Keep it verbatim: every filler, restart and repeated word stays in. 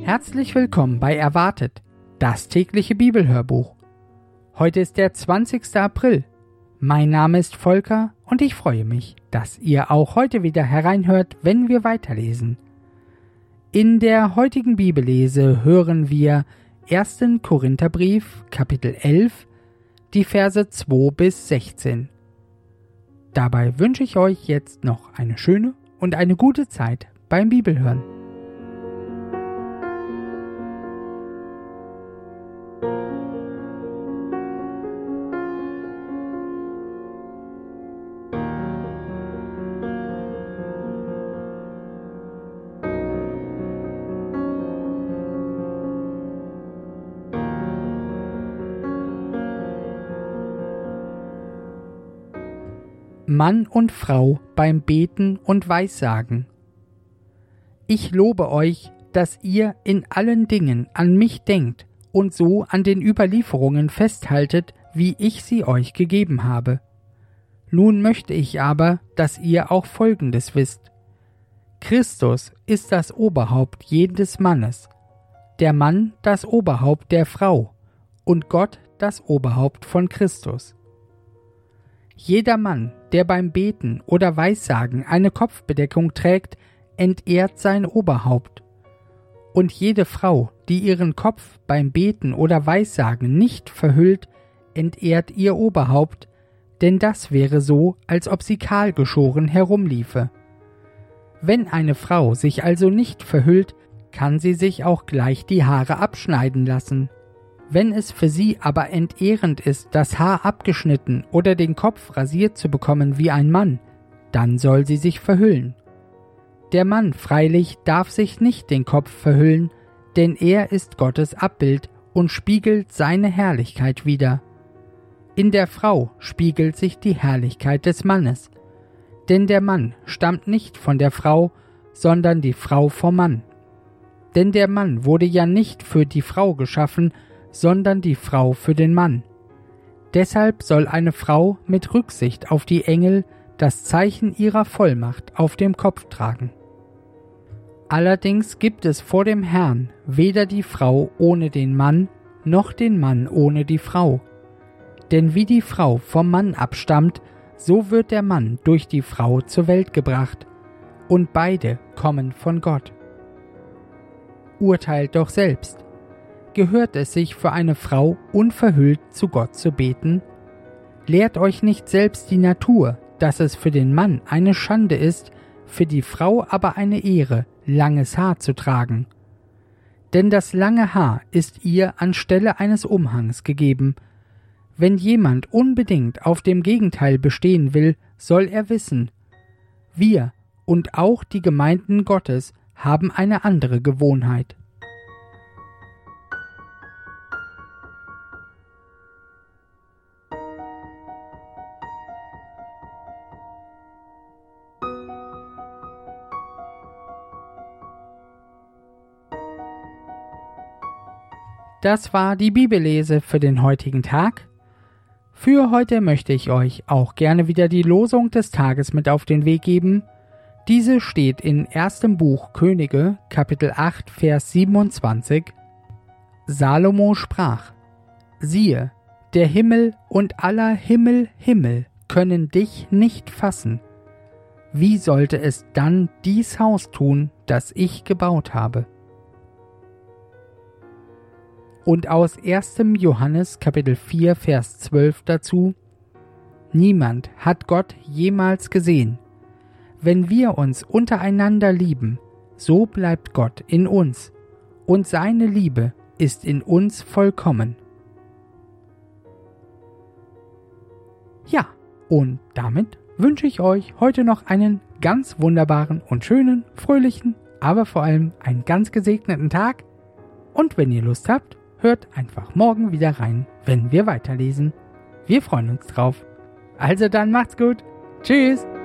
Herzlich willkommen bei Erwartet, das tägliche Bibelhörbuch. Heute ist der zwanzigster April. Mein Name ist Volker und ich freue mich, dass ihr auch heute wieder hereinhört, wenn wir weiterlesen. In der heutigen Bibellese hören wir ersten Korintherbrief, Kapitel elf, die Verse zwei bis sechzehn. Dabei wünsche ich euch jetzt noch eine schöne und eine gute Zeit beim Bibelhören. Mann und Frau beim Beten und Weissagen. Ich lobe euch, dass ihr in allen Dingen an mich denkt und so an den Überlieferungen festhaltet, wie ich sie euch gegeben habe. Nun möchte ich aber, dass ihr auch Folgendes wisst. Christus ist das Oberhaupt jedes Mannes, der Mann das Oberhaupt der Frau und Gott das Oberhaupt von Christus. Jeder Mann, der beim Beten oder Weissagen eine Kopfbedeckung trägt, entehrt sein Oberhaupt. Und jede Frau, die ihren Kopf beim Beten oder Weissagen nicht verhüllt, entehrt ihr Oberhaupt, denn das wäre so, als ob sie kahl geschoren herumliefe. Wenn eine Frau sich also nicht verhüllt, kann sie sich auch gleich die Haare abschneiden lassen. Wenn es für sie aber entehrend ist, das Haar abgeschnitten oder den Kopf rasiert zu bekommen wie ein Mann, dann soll sie sich verhüllen. Der Mann freilich darf sich nicht den Kopf verhüllen, denn er ist Gottes Abbild und spiegelt seine Herrlichkeit wider. In der Frau spiegelt sich die Herrlichkeit des Mannes, denn der Mann stammt nicht von der Frau, sondern die Frau vom Mann. Denn der Mann wurde ja nicht für die Frau geschaffen, sondern die Frau für den Mann. Deshalb soll eine Frau mit Rücksicht auf die Engel das Zeichen ihrer Vollmacht auf dem Kopf tragen. Allerdings gibt es vor dem Herrn weder die Frau ohne den Mann, noch den Mann ohne die Frau. Denn wie die Frau vom Mann abstammt, so wird der Mann durch die Frau zur Welt gebracht, und beide kommen von Gott. Urteilt doch selbst. Gehört es sich für eine Frau unverhüllt zu Gott zu beten? Lehrt euch nicht selbst die Natur, dass es für den Mann eine Schande ist, für die Frau aber eine Ehre, langes Haar zu tragen. Denn das lange Haar ist ihr anstelle eines Umhangs gegeben. Wenn jemand unbedingt auf dem Gegenteil bestehen will, soll er wissen, wir und auch die Gemeinden Gottes haben eine andere Gewohnheit. Das war die Bibellese für den heutigen Tag. Für heute möchte ich euch auch gerne wieder die Losung des Tages mit auf den Weg geben. Diese steht in erstem Buch Könige, Kapitel acht, Vers siebenundzwanzig. Salomo sprach: Siehe, der Himmel und aller Himmel Himmel können dich nicht fassen. Wie sollte es dann dies Haus tun, das ich gebaut habe? Und aus erstem Johannes Kapitel vier, Vers zwölf dazu: Niemand hat Gott jemals gesehen. Wenn wir uns untereinander lieben, so bleibt Gott in uns, und seine Liebe ist in uns vollkommen. Ja, und damit wünsche ich euch heute noch einen ganz wunderbaren und schönen, fröhlichen, aber vor allem einen ganz gesegneten Tag. Und wenn ihr Lust habt, hört einfach morgen wieder rein, wenn wir weiterlesen. Wir freuen uns drauf. Also dann macht's gut. Tschüss.